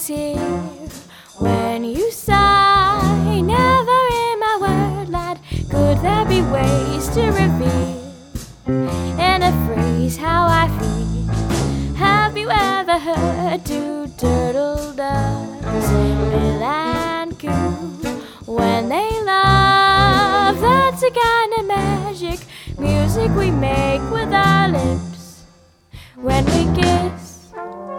tear when you sigh. Never in my world, lad, could there be ways to reveal in a phrase how I feel. Have you ever heard two turtle doves, bill and coo, when they love? That's a kind of magic music we make with our lips when we kiss.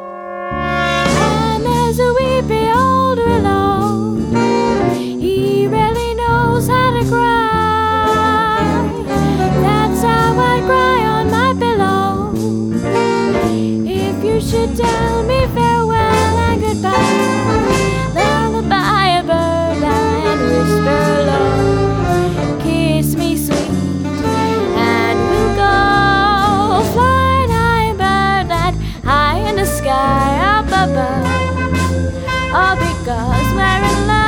And there's a weepy old willow, he really knows how to cry. That's how I cry on my pillow if you should tell me farewell and goodbye. Lullaby a bird and whisper low, kiss me sweet and we'll go flying high, birdland, high in the sky up above. All because we're in love.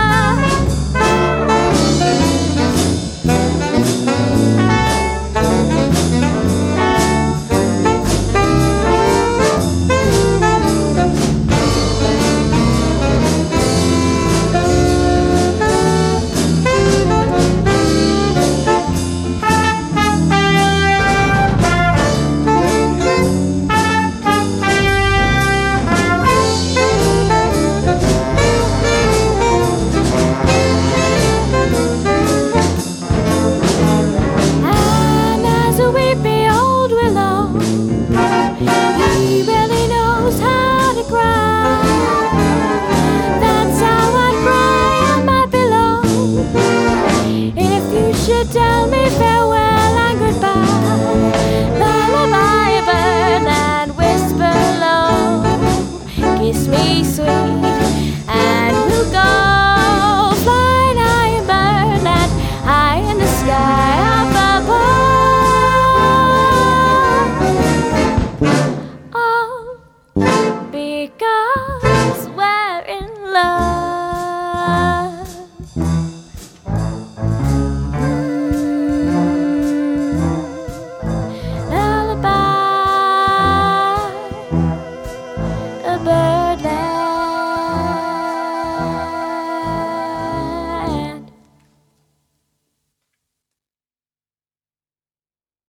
Tell me farewell and goodbye. Lullaby a bird and whisper low, kiss me sweet and we'll go flying high, birdland, high in the sky up above. All because we're in love. Lullaby a bird